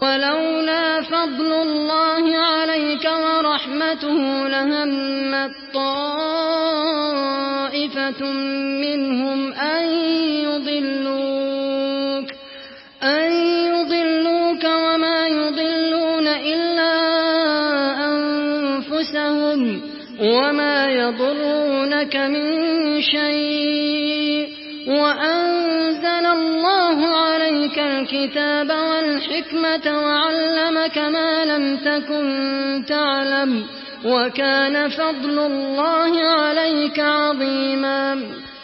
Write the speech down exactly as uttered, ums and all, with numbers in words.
ولولا فضل الله عليك ورحمته لهمت طائفة منهم أن يضلوك أن يضلوك وما يضلون إلا أنفسهم وما يضرونك من شيء وأنزل الله عليك الكتاب والحكمة وعلمك ما لم تكن تعلم وكان فضل الله عليك عظيما